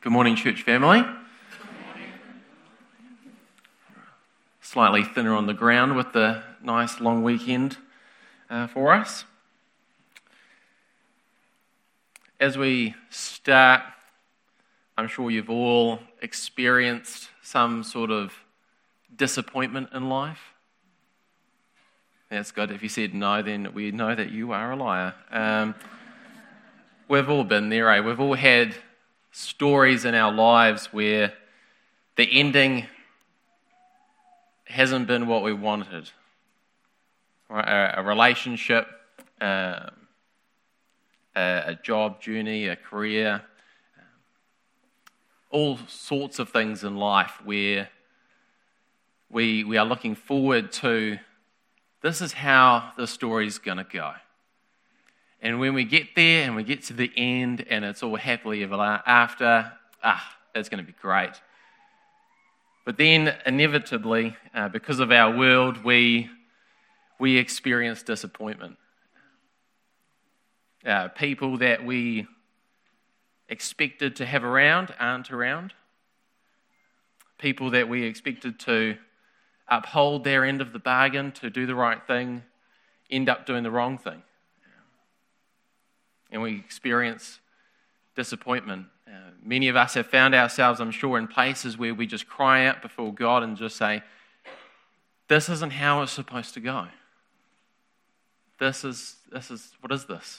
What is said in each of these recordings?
Good morning, church family. Slightly thinner on the ground with the nice long weekend for us. As we start, I'm sure you've all experienced some sort of disappointment in life. That's good. If you said no, then we know that you are a liar. We've all been there, eh? We've all had stories in our lives where the ending hasn't been what we wanted. Right? A relationship, a job journey, a career, all sorts of things in life where we are looking forward to, this is how the story's going to go. And when we get there and we get to the end and it's all happily ever after, it's going to be great. But then inevitably, because of our world, we experience disappointment. People that we expected to have around aren't around. People that we expected to uphold their end of the bargain, to do the right thing, end up doing the wrong thing. And we experience disappointment. Many of us have found ourselves, I'm sure, in places where we just cry out before God and just say, this isn't how it's supposed to go. This is what is this?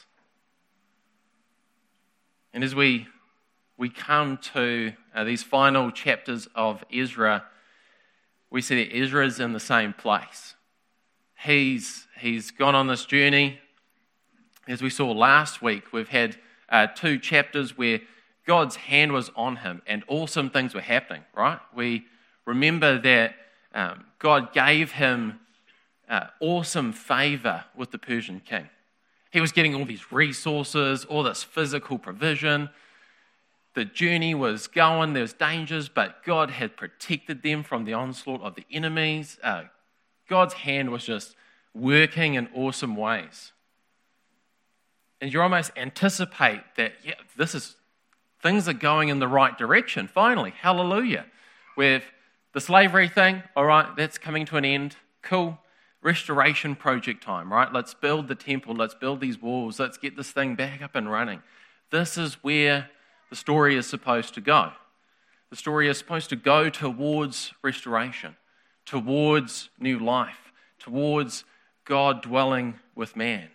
And as we come to these final chapters of Ezra, we see that Ezra is in the same place. He's gone on this journey. As we saw last week, we've had 2 chapters where God's hand was on him and awesome things were happening, right? We remember that God gave him awesome favor with the Persian king. He was getting all these resources, all this physical provision. The journey was going, there was dangers, but God had protected them from the onslaught of the enemies. God's hand was just working in awesome ways. And you almost anticipate that, things are going in the right direction, finally, hallelujah. With the slavery thing, all right, that's coming to an end, cool, restoration project time, right? Let's build the temple, let's build these walls, let's get this thing back up and running. This is where the story is supposed to go. The story is supposed to go towards restoration, towards new life, towards God dwelling with man.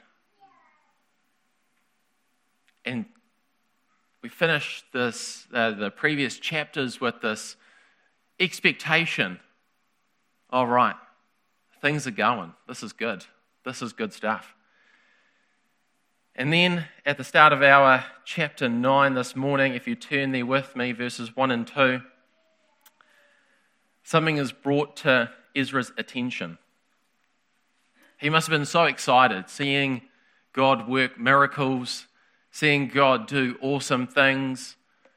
And we finished this, the previous chapters with this expectation. All right, things are going. This is good. This is good stuff. And then at the start of our chapter 9 this morning, if you turn there with me, verses 1 and 2, something is brought to Ezra's attention. He must have been so excited seeing God work miracles, seeing God do awesome things.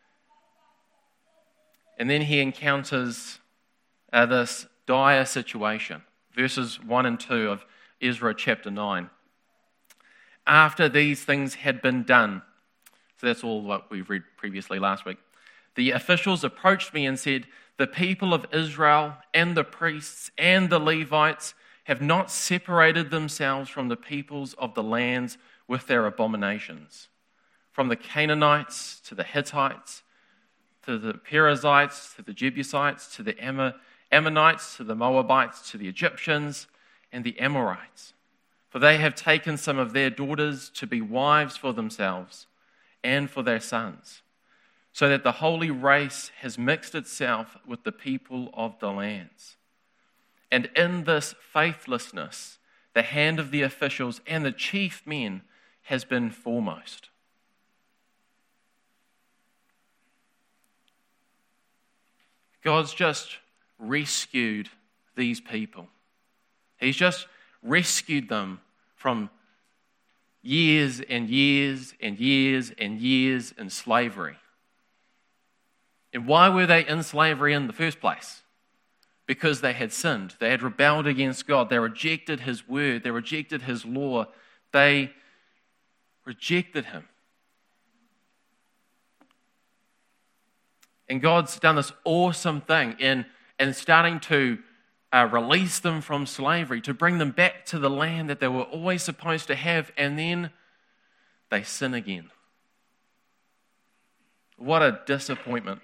And then he encounters this dire situation. Verses 1 and 2 of Ezra chapter 9. After these things had been done, so that's all what we read previously last week, the officials approached me and said, the people of Israel and the priests and the Levites have not separated themselves from the peoples of the lands with their abominations. From the Canaanites to the Hittites, to the Perizzites, to the Jebusites, to the Ammonites, to the Moabites, to the Egyptians, and the Amorites. For they have taken some of their daughters to be wives for themselves and for their sons, so that the holy race has mixed itself with the people of the lands. And in this faithlessness, the hand of the officials and the chief men has been foremost. God's just rescued these people. He's just rescued them from years and years and years and years in slavery. And why were they in slavery in the first place? Because they had sinned. They had rebelled against God. They rejected his word. They rejected his law. They rejected him. And God's done this awesome thing in starting to release them from slavery, to bring them back to the land that they were always supposed to have, and then they sin again. What a disappointment.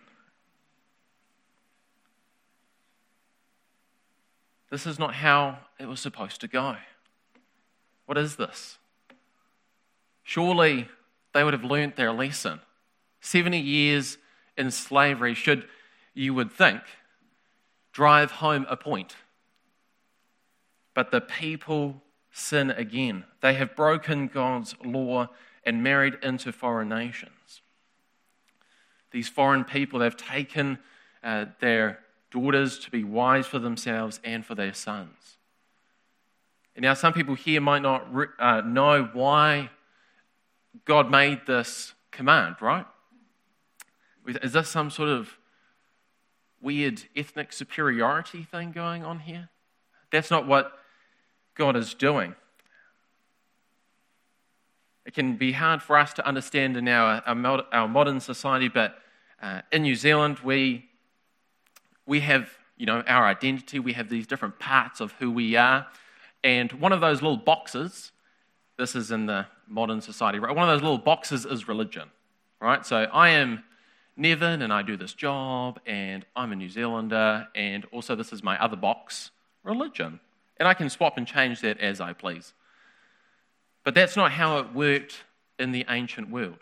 This is not how it was supposed to go. What is this? Surely they would have learnt their lesson. 70 years in slavery should, you would think, drive home a point. But the people sin again. They have broken God's law and married into foreign nations. These foreign people, they've taken their daughters to be wives for themselves and for their sons. And now some people here might not know why God made this command, right? Is this some sort of weird ethnic superiority thing going on here? That's not what God is doing. It can be hard for us to understand in our modern society, but in New Zealand, we have, our identity. We have these different parts of who we are. And one of those little boxes, this is in the modern society, right? One of those little boxes is religion, right? So I am Nevin, and I do this job, and I'm a New Zealander, and also this is my other box, religion. And I can swap and change that as I please. But that's not how it worked in the ancient world.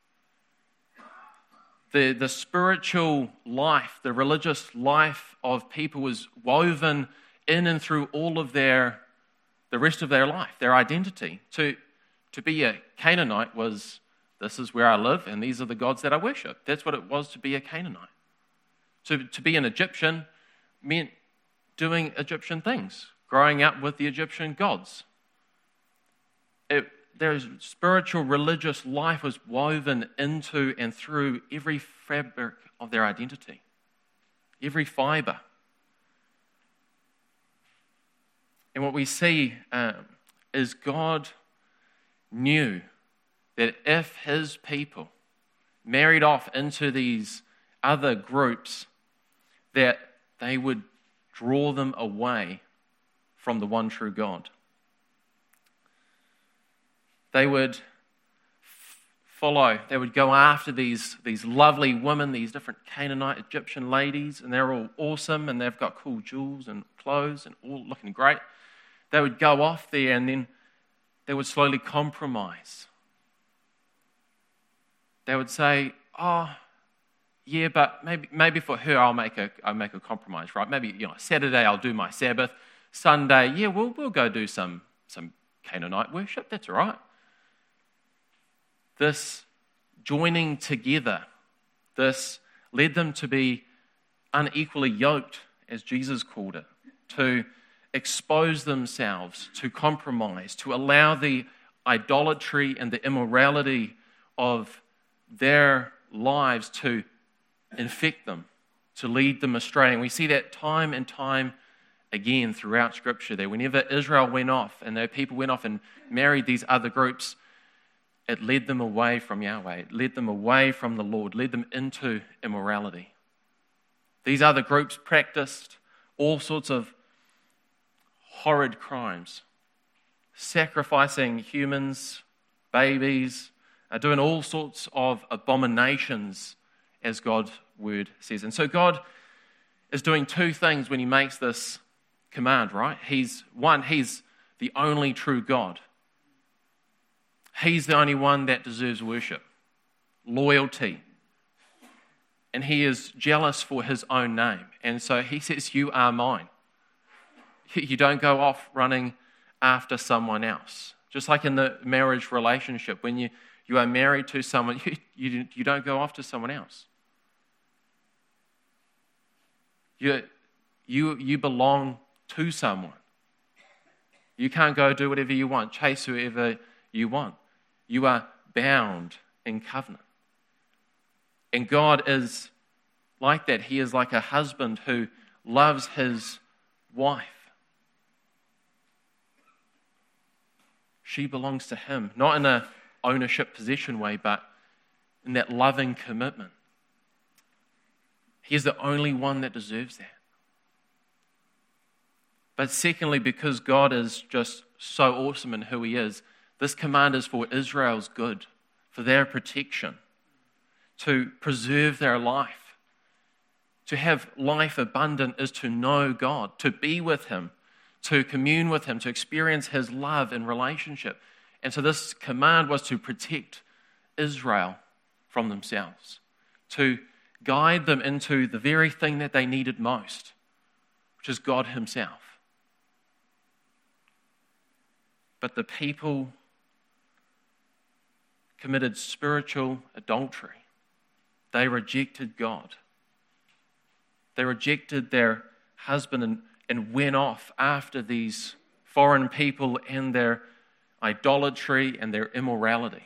The spiritual life, the religious life of people was woven in and through all of the rest of their life, their identity. To be a Canaanite was, this is where I live and these are the gods that I worship. That's what it was to be a Canaanite. To be an Egyptian meant doing Egyptian things, growing up with the Egyptian gods. Their spiritual religious life was woven into and through every fabric of their identity, every fiber. And what we see is God knew that if his people married off into these other groups, that they would draw them away from the one true God. They would they would go after these lovely women, these different Canaanite Egyptian ladies, and they're all awesome, and they've got cool jewels and clothes and all looking great. They would go off there, and then they would slowly compromise. They would say, "Oh, yeah, but maybe for her I'll make a compromise, right? Maybe Saturday I'll do my Sabbath. Sunday, yeah, we'll go do some Canaanite worship. That's all right." This joining together, this led them to be unequally yoked, as Jesus called it, to expose themselves, to compromise, to allow the idolatry and the immorality of their lives to infect them, to lead them astray. And we see that time and time again throughout Scripture, that whenever Israel went off and their people went off and married these other groups, it led them away from Yahweh. It led them away from the Lord, led them into immorality. These other groups practiced all sorts of horrid crimes, sacrificing humans, babies, doing all sorts of abominations, as God's word says. And so God is doing two things when he makes this command, right? He's the only true God. He's the only one that deserves worship, loyalty. And he is jealous for his own name. And so he says, "You are mine." You don't go off running after someone else. Just like in the marriage relationship, when you are married to someone, you don't go off to someone else. You belong to someone. You can't go do whatever you want, chase whoever you want. You are bound in covenant. And God is like that. He is like a husband who loves his wife. She belongs to him, not in a ownership possession way, but in that loving commitment. He is the only one that deserves that. But secondly, because God is just so awesome in who he is, this command is for Israel's good, for their protection, to preserve their life. To have life abundant is to know God, to be with him, to commune with him, to experience his love and relationship. And so this command was to protect Israel from themselves, to guide them into the very thing that they needed most, which is God himself. But the people committed spiritual adultery. They rejected God. They rejected their husband and went off after these foreign people and their idolatry and their immorality.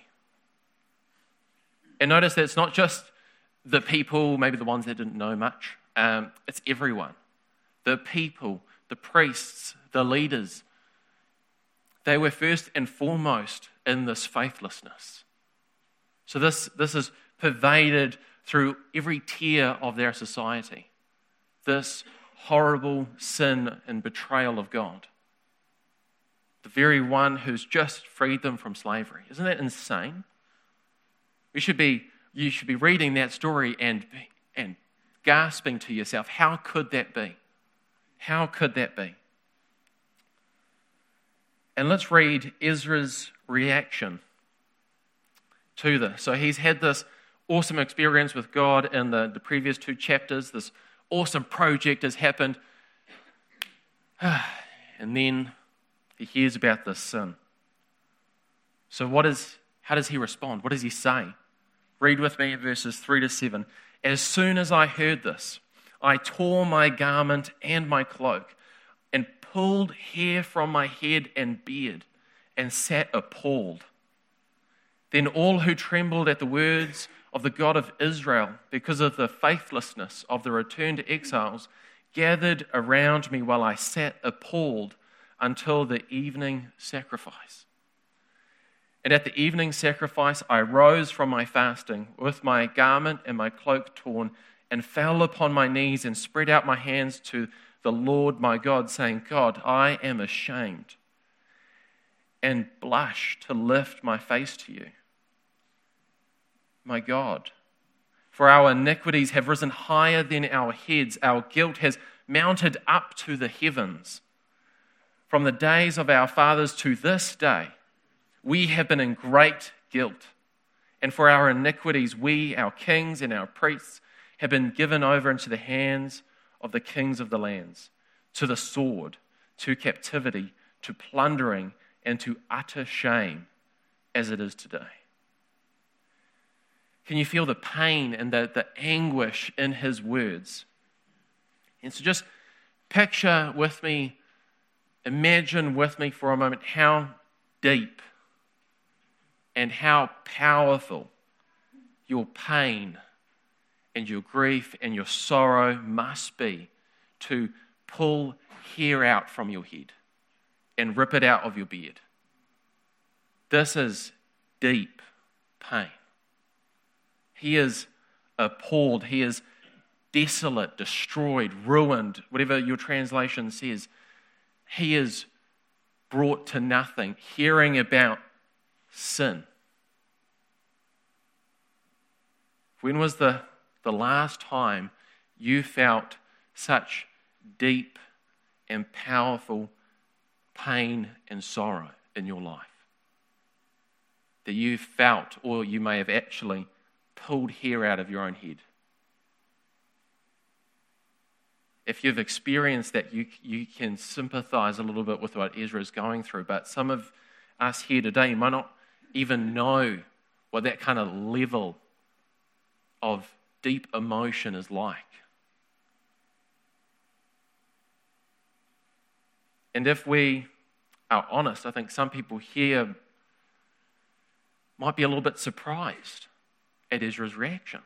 And notice that it's not just the people, maybe the ones that didn't know much. It's everyone. The people, the priests, the leaders. They were first and foremost in this faithlessness. So this is pervaded through every tier of their society. This horrible sin and betrayal of God. The very one who's just freed them from slavery. Isn't that insane? You should be reading that story and gasping to yourself, how could that be? How could that be? And let's read Ezra's reaction to this. So he's had this awesome experience with God in the previous 2 chapters. This awesome project has happened. And then he hears about this sin. So how does he respond? What does he say? Read with me verses 3-7. As soon as I heard this, I tore my garment and my cloak and pulled hair from my head and beard and sat appalled. Then all who trembled at the words of the God of Israel because of the faithlessness of the returned exiles gathered around me while I sat appalled until the evening sacrifice. And at the evening sacrifice I rose from my fasting with my garment and my cloak torn and fell upon my knees and spread out my hands to the Lord my God, saying, God, I am ashamed and blush to lift my face to you. My God, for our iniquities have risen higher than our heads. Our guilt has mounted up to the heavens. From the days of our fathers to this day, we have been in great guilt. And for our iniquities, we, our kings and our priests, have been given over into the hands of the kings of the lands, to the sword, to captivity, to plundering, and to utter shame, as it is today. Can you feel the pain and the anguish in his words? And so just picture with me, imagine with me for a moment how deep and how powerful your pain and your grief and your sorrow must be to pull hair out from your head and rip it out of your beard. This is deep pain. He is appalled. He is desolate, destroyed, ruined, whatever your translation says. He is brought to nothing, hearing about sin. When was the last time you felt such deep and powerful pain and sorrow in your life? That you felt, or you may have actually pulled hair out of your own head. If you've experienced that, you can sympathize a little bit with what Ezra is going through, but some of us here today might not even know what that kind of level of deep emotion is like. And if we are honest, I think some people here might be a little bit surprised at Ezra's reaction.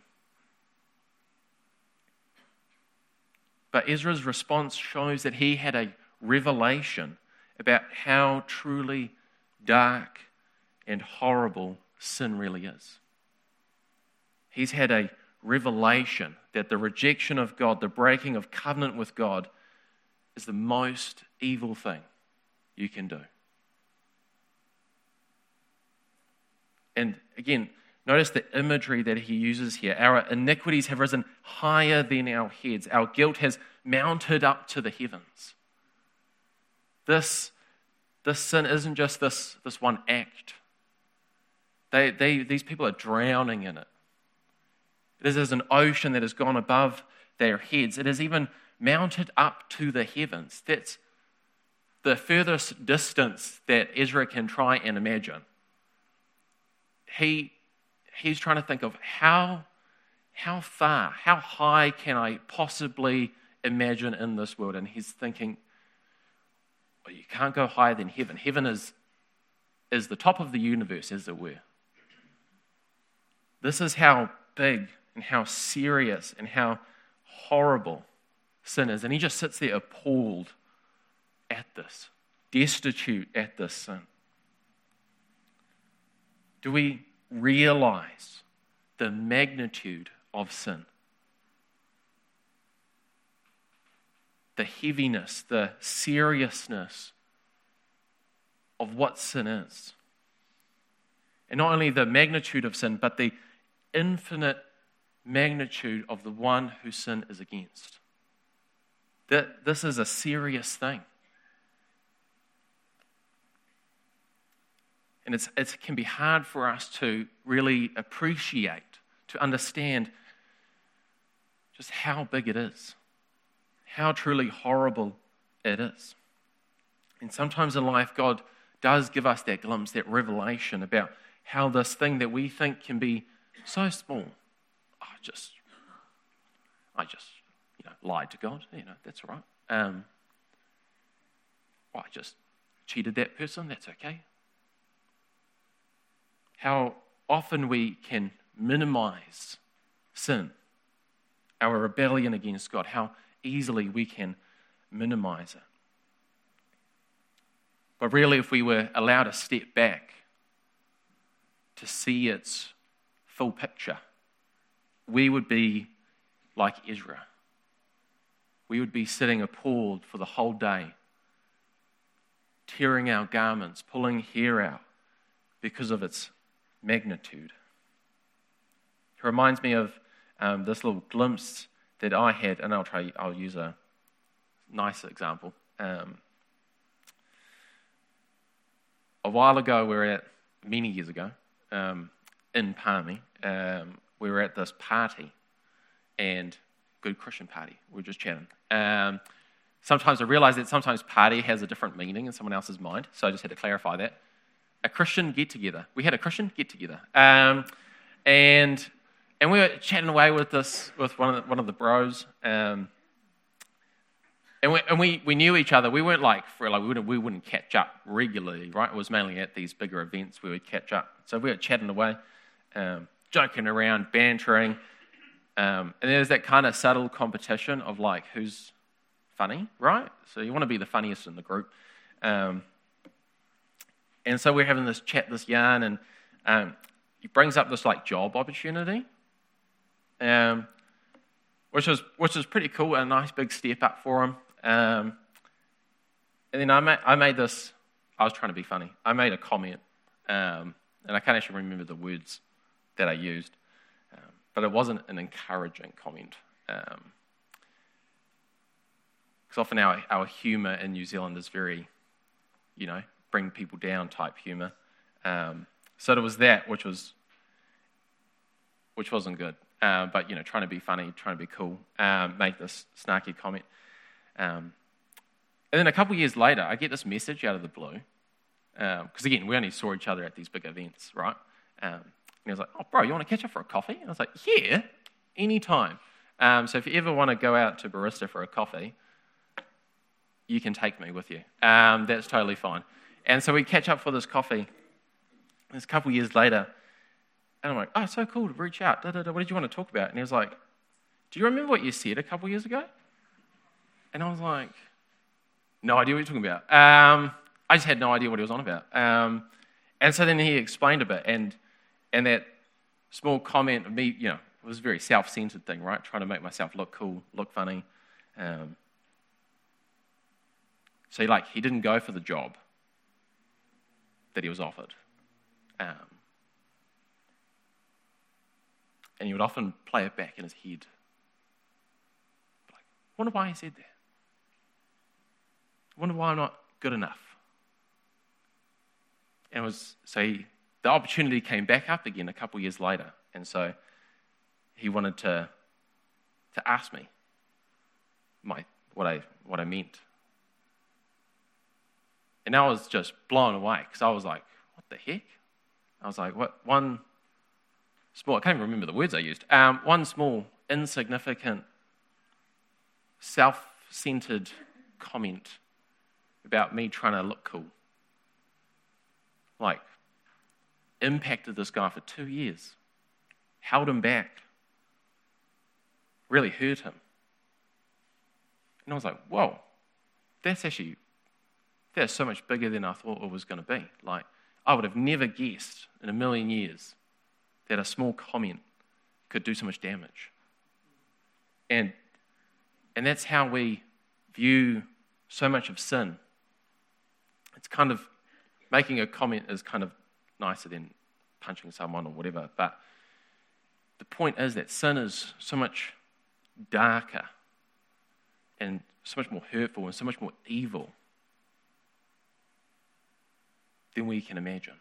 But Ezra's response shows that he had a revelation about how truly dark and horrible sin really is. He's had a revelation that the rejection of God, the breaking of covenant with God, is the most evil thing you can do. And again, notice the imagery that he uses here. Our iniquities have risen higher than our heads. Our guilt has mounted up to the heavens. This sin isn't just this one act. These people are drowning in it. It is an ocean that has gone above their heads. It has even mounted up to the heavens. That's the furthest distance that Ezra can try and imagine. He's trying to think of how far, how high can I possibly imagine in this world? And he's thinking, well, you can't go higher than heaven. Heaven is the top of the universe, as it were. This is how big and how serious and how horrible sin is. And he just sits there appalled at this, destitute at this sin. Do we realize the magnitude of sin? The heaviness, the seriousness of what sin is. And not only the magnitude of sin, but the infinite magnitude of the one who sin is against. This is a serious thing. And it can be hard for us to really appreciate, to understand just how big it is, how truly horrible it is. And sometimes in life, God does give us that glimpse, that revelation about how this thing that we think can be so small, I just lied to God, that's all right. I just cheated that person, that's okay. How often we can minimize sin, our rebellion against God, how easily we can minimize it. But really, if we were allowed to step back to see its full picture, we would be like Ezra. We would be sitting appalled for the whole day, tearing our garments, pulling hair out because of its magnitude. It reminds me of this little glimpse that I had, and I'll use a nicer example. A while ago, many years ago, in Palmy, we were at this party, and good Christian party. We were just chatting. Sometimes I realize that sometimes party has a different meaning in someone else's mind, so I just had to clarify that. A Christian get-together. We had a Christian get-together. And we were chatting away with one of the bros. And we knew each other. We weren't we wouldn't catch up regularly, right? It was mainly at these bigger events we would catch up. So we were chatting away, joking around, bantering. And there's that kind of subtle competition of who's funny, right? So you want to be the funniest in the group. And so we're having this chat, this yarn, and he brings up this job opportunity, which was pretty cool, a nice big step up for him. And then I made this. I was trying to be funny. I made a comment, and I can't actually remember the words that I used, but it wasn't an encouraging comment. Because often our humour in New Zealand is very, bring people down type humour. So there was that, which wasn't good. But trying to be funny, trying to be cool, make this snarky comment. And then a couple of years later, I get this message out of the blue. Because again, we only saw each other at these big events, right? And he was like, "Oh, bro, you want to catch up for a coffee?" And I was like, "Yeah, anytime." So if you ever want to go out to Barista for a coffee, you can take me with you. That's totally fine. And so we catch up for this coffee. It's a couple of years later, and I'm like, "Oh, so cool to reach out. What did you want to talk about?" And he was like, "Do you remember what you said a couple of years ago?" And I was like, "No idea what you're talking about." I just had no idea what he was on about. And so then he explained a bit, and that small comment of me, It was a very self-centered thing, right? Trying to make myself look cool, look funny. So he didn't go for the job that he was offered. And he would often play it back in his head. I wonder why he said that. I wonder why I'm not good enough. And the opportunity came back up again a couple years later. And so he wanted to ask me what I meant. And I was just blown away because I was like, what the heck? I was like, what? One small, I can't even remember the words I used. One small, insignificant, self-centered comment about me trying to look cool. Impacted this guy for 2 years. Held him back. Really hurt him. And I was like, whoa, that's so much bigger than I thought it was going to be. I would have never guessed in a million years that a small comment could do so much damage. And that's how we view so much of sin. It's kind of, making a comment is kind of nicer than punching someone or whatever, but the point is that sin is so much darker and so much more hurtful and so much more evil than we can imagine.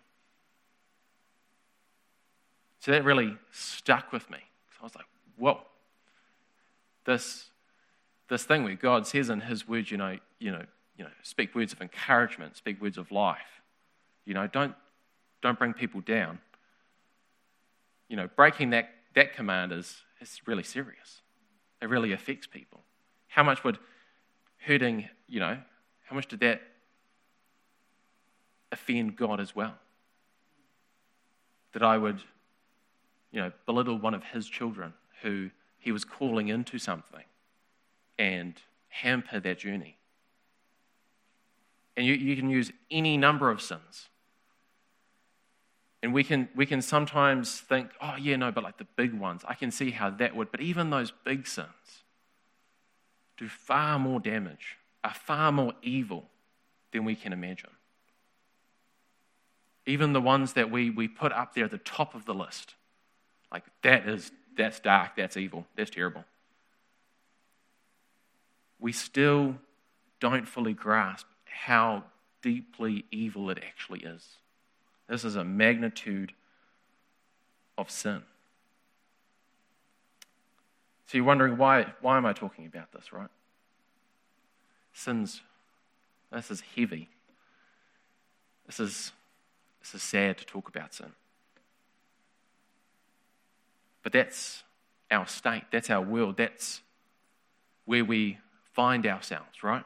So that really stuck with me. So I was like, whoa, this thing where God says in His words, speak words of encouragement, speak words of life. Don't bring people down. Breaking that command is really serious. It really affects people. How much would hurting, how much did that offend God as well? That I would, belittle one of His children who He was calling into something and hamper that journey. And you can use any number of sins. And we can sometimes think, oh yeah, no, but the big ones, I can see how that would. But even those big sins do far more damage, are far more evil than we can imagine. Even the ones that we put up there at the top of the list, that's dark, that's evil, that's terrible. We still don't fully grasp how deeply evil it actually is. This is a magnitude of sin. So you're wondering, why am I talking about this, right? This is heavy. This is sad to talk about sin. But that's our state, that's our world, that's where we find ourselves, right?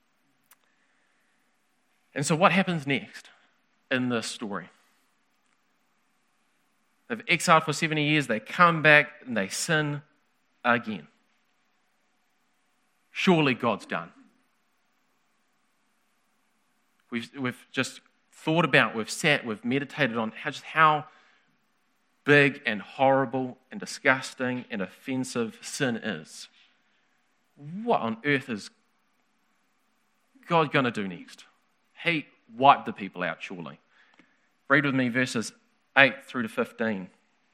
And so what happens next in this story? They've exiled for 70 years, they come back and they sin again. Surely God's done. We've just thought about, we've sat, we've meditated on how big and horrible and disgusting and offensive sin is. What on earth is God going to do next? He wiped the people out, surely. Read with me verses 8 through to 15.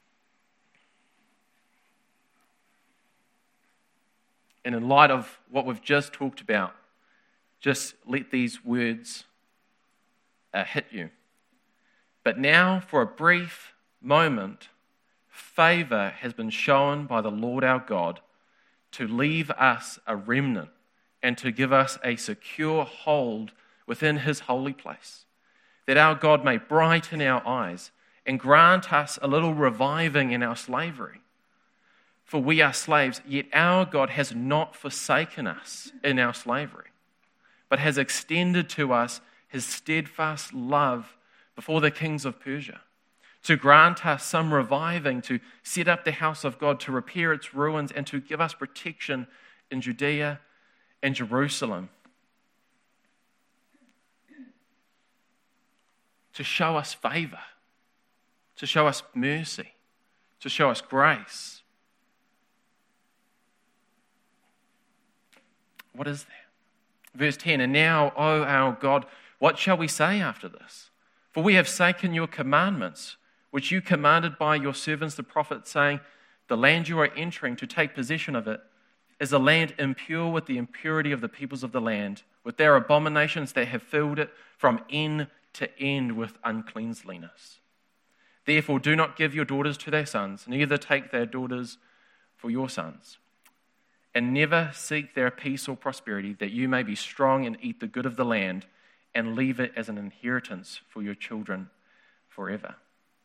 And in light of what we've just talked about, just let these words hit you. But now, for a brief moment, favor has been shown by the Lord our God to leave us a remnant and to give us a secure hold within His holy place, that our God may brighten our eyes and grant us a little reviving in our slavery. For we are slaves, yet our God has not forsaken us in our slavery, but has extended to us His steadfast love before the kings of Persia, to grant us some reviving, to set up the house of God, to repair its ruins, and to give us protection in Judea and Jerusalem, to show us favor, to show us mercy, to show us grace, What is that? Verse 10, and now, O our God, what shall we say after this? For we have forsaken your commandments, which you commanded by your servants the prophets, saying, the land you are entering to take possession of it is a land impure with the impurity of the peoples of the land, with their abominations that have filled it from end to end with uncleanliness. Therefore do not give your daughters to their sons, neither take their daughters for your sons, and never seek their peace or prosperity, that you may be strong and eat the good of the land, and leave it as an inheritance for your children forever.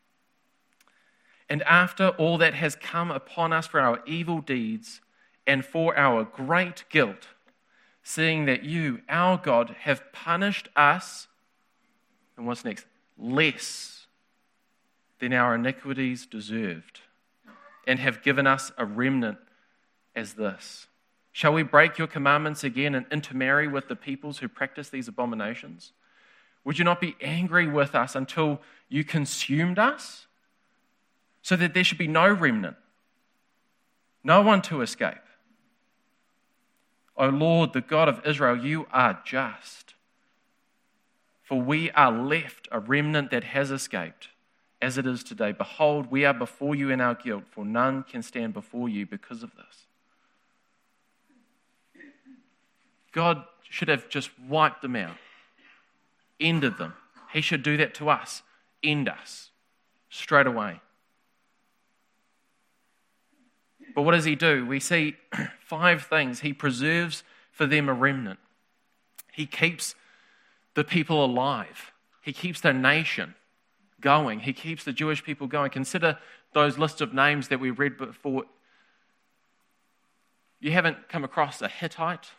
And after all that has come upon us for our evil deeds and for our great guilt, seeing that you, our God, have punished us, and what's next? Less than our iniquities deserved, and have given us a remnant as this. Shall we break your commandments again and intermarry with the peoples who practice these abominations? Would you not be angry with us until you consumed us, so that there should be no remnant, no one to escape? O Lord, the God of Israel, you are just. For we are left a remnant that has escaped, as it is today. Behold, we are before you in our guilt, for none can stand before you because of this. God should have just wiped them out, ended them. He should do that to us, end us, straight away. But what does he do? We see 5 things. He preserves for them a remnant. He keeps the people alive. He keeps their nation going. He keeps the Jewish people going. Consider those lists of names that we read before. You haven't come across a Hittite,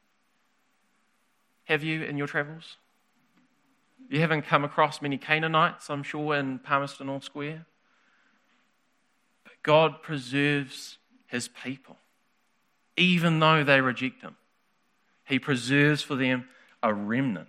have you, in your travels? You haven't come across many Canaanites, I'm sure, in Palmerston North Square. But God preserves his people, even though they reject him. He preserves for them a remnant.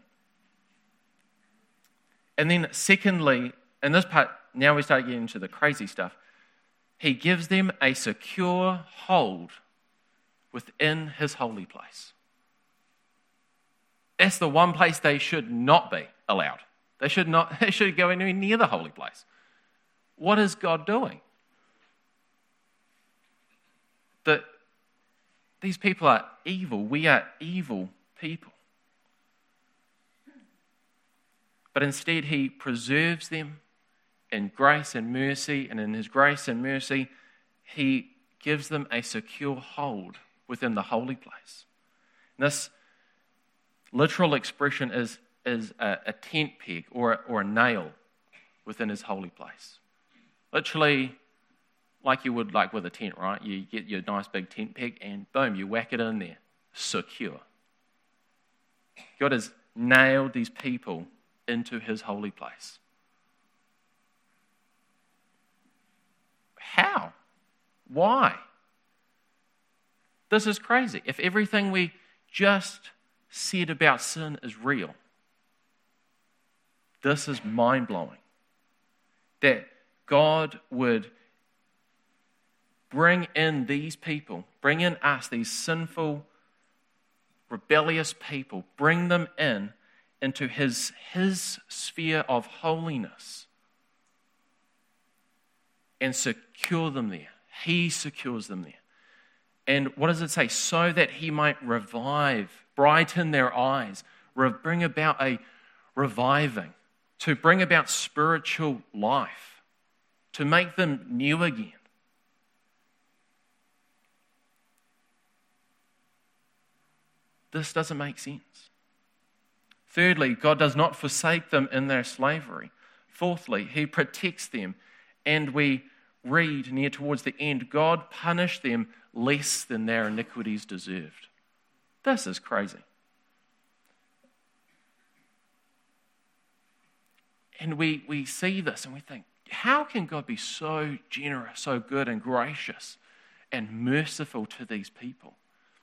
And then secondly, in this part, now we start getting into the crazy stuff. He gives them a secure hold within his holy place. That's the one place they should not be allowed. They should go anywhere near the holy place. What is God doing? That these people are evil. We are evil people. But instead, he preserves them in grace and mercy, and in his grace and mercy, he gives them a secure hold within the holy place. And this literal expression is a tent peg or a nail within his holy place. Literally, like you would like with a tent, right? You get your nice big tent peg and boom, you whack it in there. Secure. God has nailed these people into his holy place. How? Why? This is crazy. If everything we just said about sin is real, this is mind-blowing. That God would bring in these people, bring in us, these sinful, rebellious people, bring them into his sphere of holiness and secure them there. He secures them there. And what does it say? So that he might revive, brighten their eyes, bring about a reviving, to bring about spiritual life, to make them new again. This doesn't make sense. Thirdly, God does not forsake them in their slavery. Fourthly, he protects them. And we read near towards the end, God punished them less than their iniquities deserved. This is crazy. And we see this and we think, how can God be so generous, so good and gracious and merciful to these people?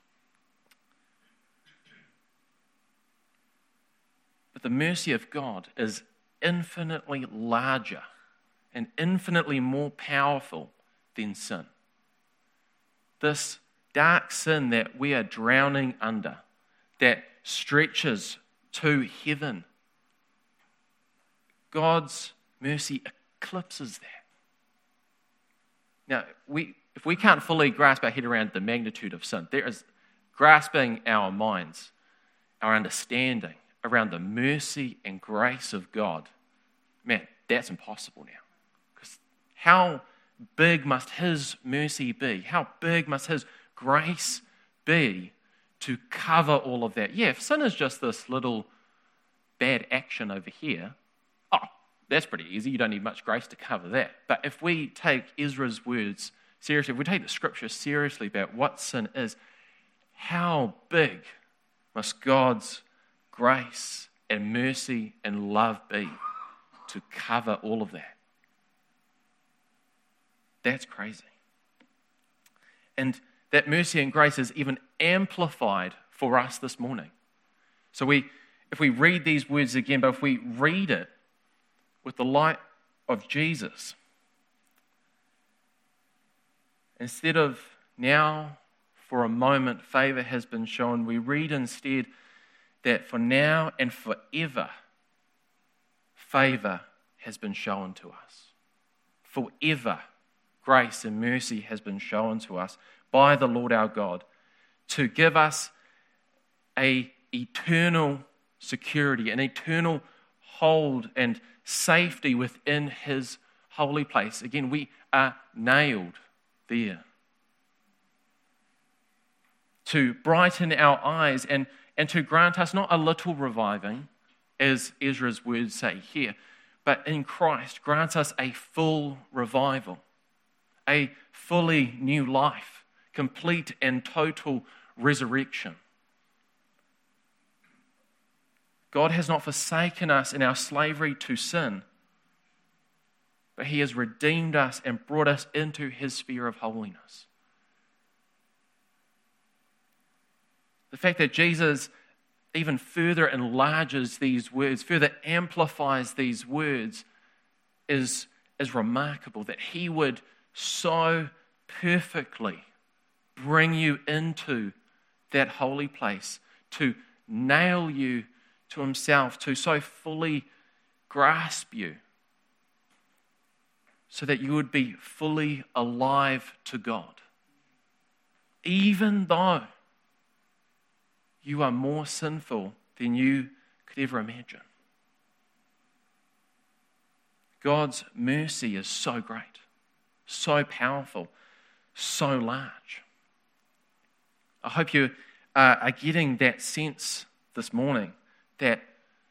But the mercy of God is infinitely larger and infinitely more powerful than sin. This dark sin that we are drowning under, that stretches to heaven. God's mercy eclipses that. Now, if we can't fully grasp our head around the magnitude of sin, there is grasping our minds, our understanding around the mercy and grace of God. Man, that's impossible now. Because how big must His mercy be? How big must His grace be to cover all of that? Yeah, if sin is just this little bad action over here, that's pretty easy. You don't need much grace to cover that. But if we take Ezra's words seriously, if we take the scripture seriously about what sin is, how big must God's grace and mercy and love be to cover all of that? That's crazy. And that mercy and grace is even amplified for us this morning. So if we read these words again, but if we read it with the light of Jesus, instead of now for a moment favor has been shown, we read instead that for now and forever favor has been shown to us. Forever grace and mercy has been shown to us by the Lord our God to give us an eternal security, an eternal hold and safety within His holy place. Again, we are nailed there. To brighten our eyes and to grant us not a little reviving, as Ezra's words say here, but in Christ grants us a full revival, a fully new life, complete and total resurrection. God has not forsaken us in our slavery to sin, but He has redeemed us and brought us into His sphere of holiness. The fact that Jesus even further enlarges these words, further amplifies these words, is remarkable. That He would so perfectly bring you into that holy place, to nail you to Himself, to so fully grasp you, so that you would be fully alive to God, even though you are more sinful than you could ever imagine. God's mercy is so great, so powerful, so large. I hope you are getting that sense this morning that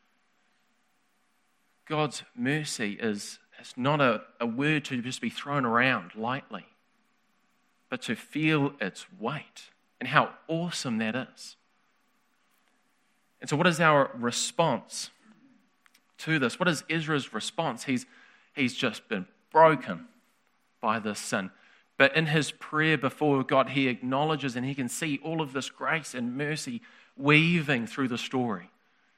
God's mercy is not a word to just be thrown around lightly, but to feel its weight and how awesome that is. And so what is our response to this? What is Ezra's response? He's just been broken by this sin. But in his prayer before God, he acknowledges and he can see all of this grace and mercy weaving through the story.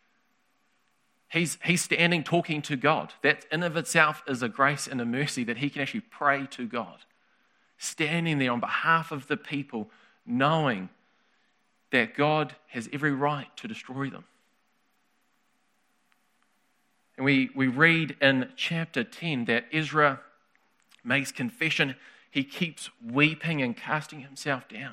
He's standing talking to God. That in of itself is a grace and a mercy that he can actually pray to God. Standing there on behalf of the people, knowing that God has every right to destroy them. And we read in chapter 10 that Ezra makes confession. He keeps weeping and casting himself down.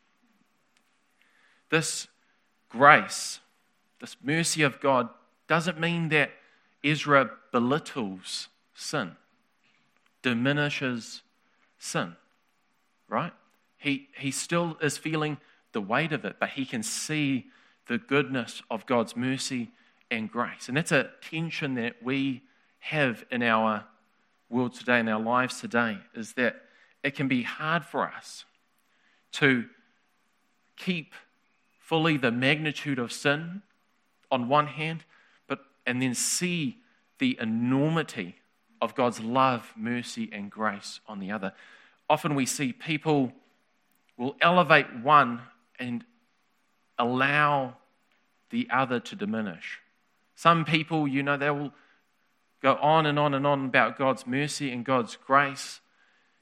This grace, this mercy of God, doesn't mean that Ezra belittles sin, diminishes sin, right? He still is feeling the weight of it, but he can see the goodness of God's mercy and grace. And that's a tension that we have in our world today, in our lives today, is that it can be hard for us to keep fully the magnitude of sin on one hand, and then see the enormity of God's love, mercy, and grace on the other. Often we see people will elevate one and allow the other to diminish. Some people, they will go on and on and on about God's mercy and God's grace,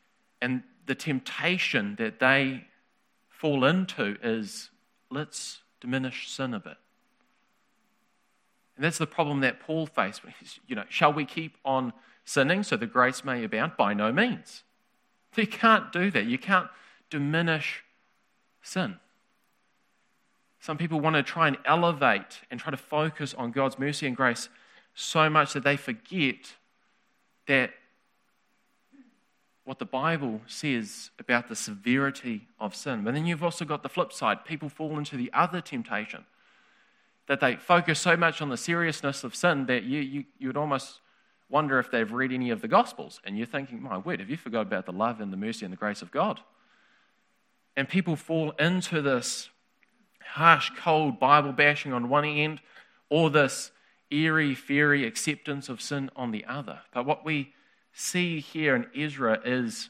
and the temptation that they fall into is, let's diminish sin a bit. And that's the problem that Paul faced. Shall we keep on sinning so the grace may abound? By no means. You can't do that. You can't diminish sin. Some people want to try and elevate and try to focus on God's mercy and grace so much that they forget that what the Bible says about the severity of sin. But then you've also got the flip side. People fall into the other temptation, that they focus so much on the seriousness of sin that you would almost wonder if they've read any of the Gospels. And you're thinking, my word, have you forgot about the love and the mercy and the grace of God? And people fall into this harsh, cold Bible bashing on one end, or this airy-fairy acceptance of sin on the other. But what we see here in Ezra is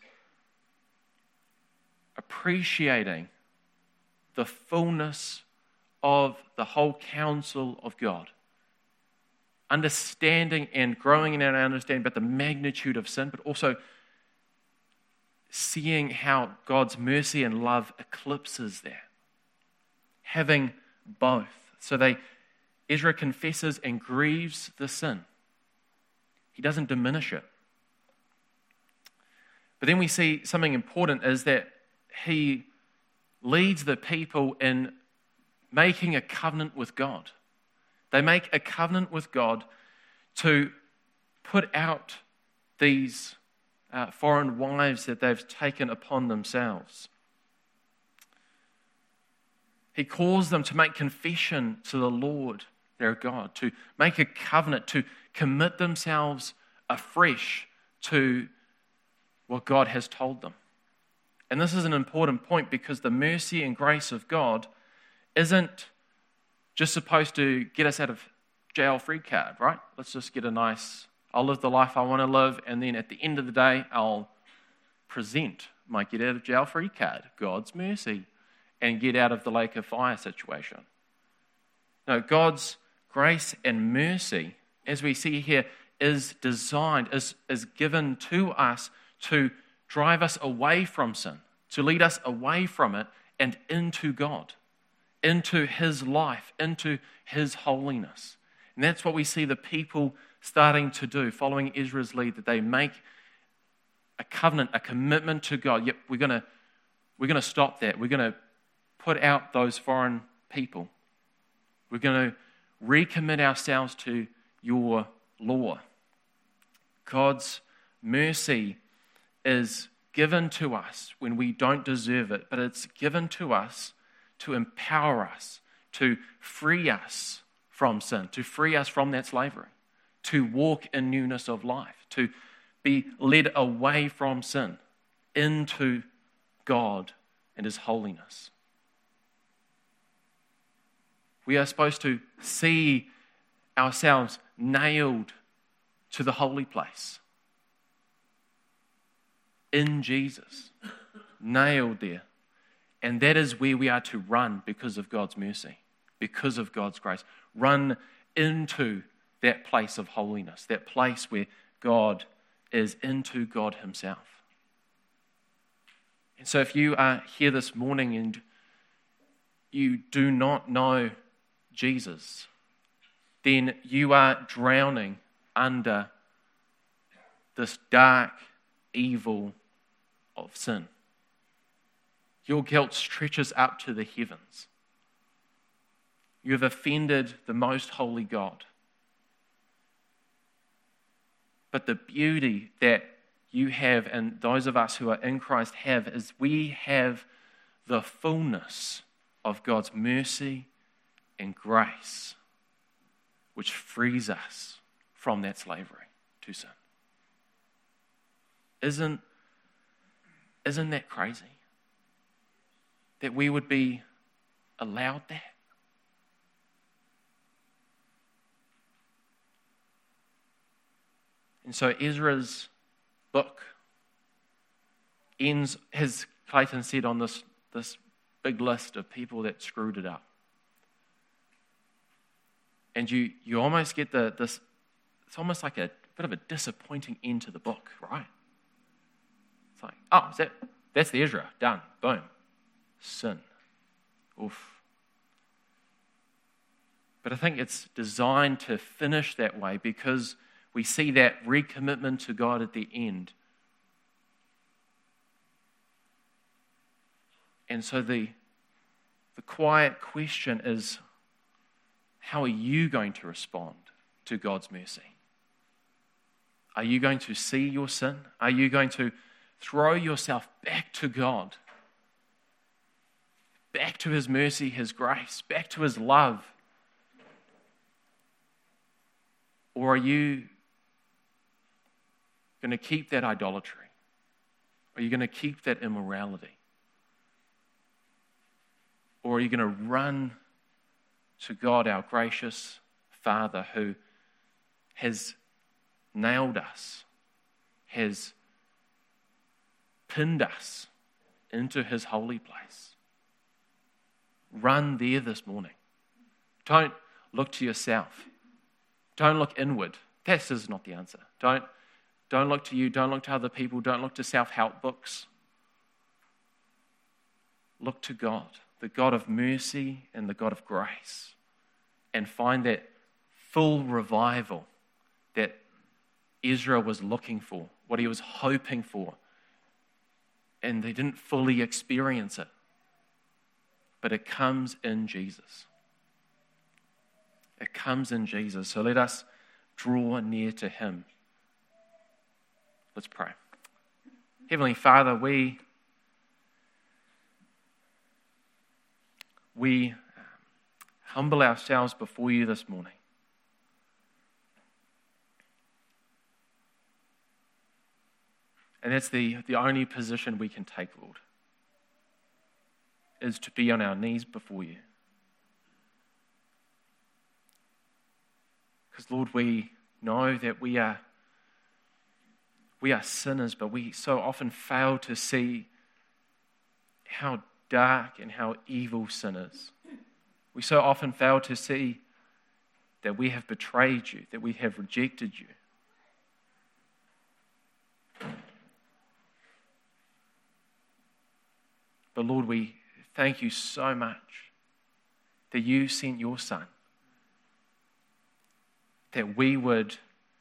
appreciating the fullness of the whole counsel of God. Understanding and growing in our understanding about the magnitude of sin, but also seeing how God's mercy and love eclipses that. Having both. So Ezra confesses and grieves the sin. He doesn't diminish it. But then we see something important is that he leads the people in making a covenant with God. They make a covenant with God to put out these foreign wives that they've taken upon themselves. He calls them to make confession to the Lord, their God, to make a covenant, to commit themselves afresh to what God has told them. And this is an important point because the mercy and grace of God isn't just supposed to get us out of jail free card, right? Let's just get I'll live the life I want to live, and then at the end of the day, I'll present my get out of jail free card, God's mercy, and get out of the lake of fire situation. No, God's grace and mercy, as we see here, is designed, is given to us to drive us away from sin, to lead us away from it and into God, into His life, into His holiness. And that's what we see the people starting to do, following Ezra's lead, that they make a covenant, a commitment to God. Yep, we're going to stop that. We're going to put out those foreign people. We're going to recommit ourselves to your law. God's mercy is given to us when we don't deserve it, but it's given to us to empower us, to free us from sin, to free us from that slavery, to walk in newness of life, to be led away from sin into God and His holiness. We are supposed to see ourselves nailed to the holy place in Jesus, nailed there. And that is where we are to run because of God's mercy, because of God's grace. Run into that place of holiness, that place where God is, into God Himself. And so if you are here this morning and you do not know Jesus, then you are drowning under this dark evil of sin. Your guilt stretches up to the heavens. You have offended the most holy God. But the beauty that you have, and those of us who are in Christ have, is we have the fullness of God's mercy and grace, which frees us from that slavery to sin. Isn't that crazy? That we would be allowed that? And so Ezra's book ends, as Clayton said, on this big list of people that screwed it up. And you almost get this, it's almost like a bit of a disappointing end to the book, right? It's like, that's the Ezra, done, boom. Sin. Oof. But I think it's designed to finish that way because we see that recommitment to God at the end. And so the quiet question is, how are you going to respond to God's mercy? Are you going to see your sin? Are you going to throw yourself back to God? Back to His mercy, His grace, back to His love? Or are you going to keep that idolatry? Are you going to keep that immorality? Or are you going to run to God, our gracious Father, who has nailed us, has pinned us into His holy place? Run there this morning. Don't look to yourself. Don't look inward. That is not the answer. Don't look to you. Don't look to other people. Don't look to self-help books. Look to God, the God of mercy and the God of grace, and find that full revival that Israel was looking for, what he was hoping for, and they didn't fully experience it. But it comes in Jesus. It comes in Jesus. So let us draw near to Him. Let's pray. Heavenly Father, we humble ourselves before You this morning. And that's the only position we can take, Lord, is to be on our knees before You. Because, Lord, we know that we are sinners, but we so often fail to see how dark and how evil sin is. We so often fail to see that we have betrayed You, that we have rejected You. But Lord, we thank You so much that You sent Your Son, that we would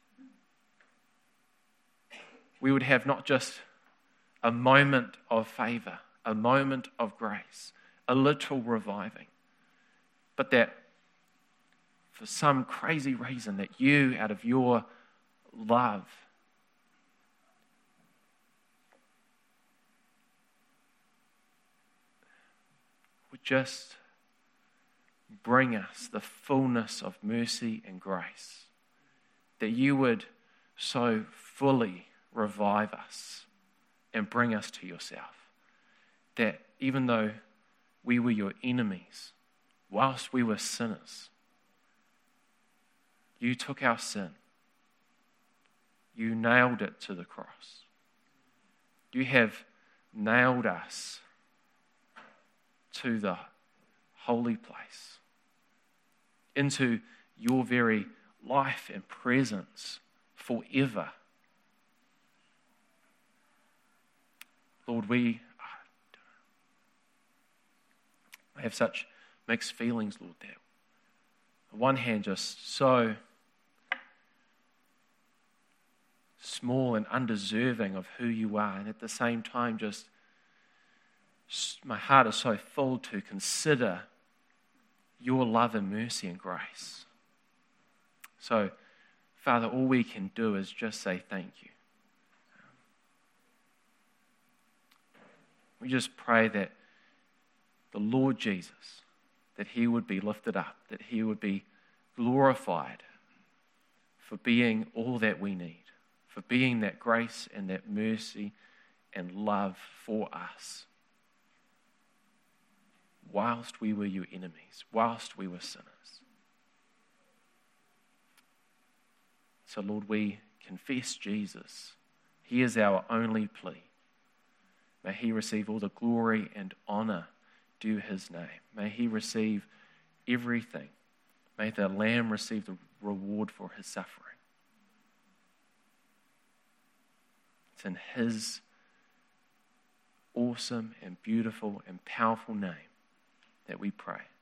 have not just a moment of favor, a moment of grace, a little reviving, but that for some crazy reason that You, out of Your love, would just bring us the fullness of mercy and grace, that You would so fully revive us and bring us to Yourself, that even though we were Your enemies, whilst we were sinners, You took our sin, You nailed it to the cross. You have nailed us to the holy place, into Your very life and presence forever. Lord, we have such mixed feelings, Lord, that on one hand just so small and undeserving of who You are, and at the same time just my heart is so full to consider Your love and mercy and grace. So, Father, all we can do is just say thank You. We just pray that the Lord Jesus, that He would be lifted up, that He would be glorified for being all that we need, for being that grace and that mercy and love for us, whilst we were Your enemies, whilst we were sinners. So, Lord, we confess Jesus. He is our only plea. May He receive all the glory and honor due His name. May He receive everything. May the Lamb receive the reward for His suffering. It's in His awesome and beautiful and powerful name that we pray.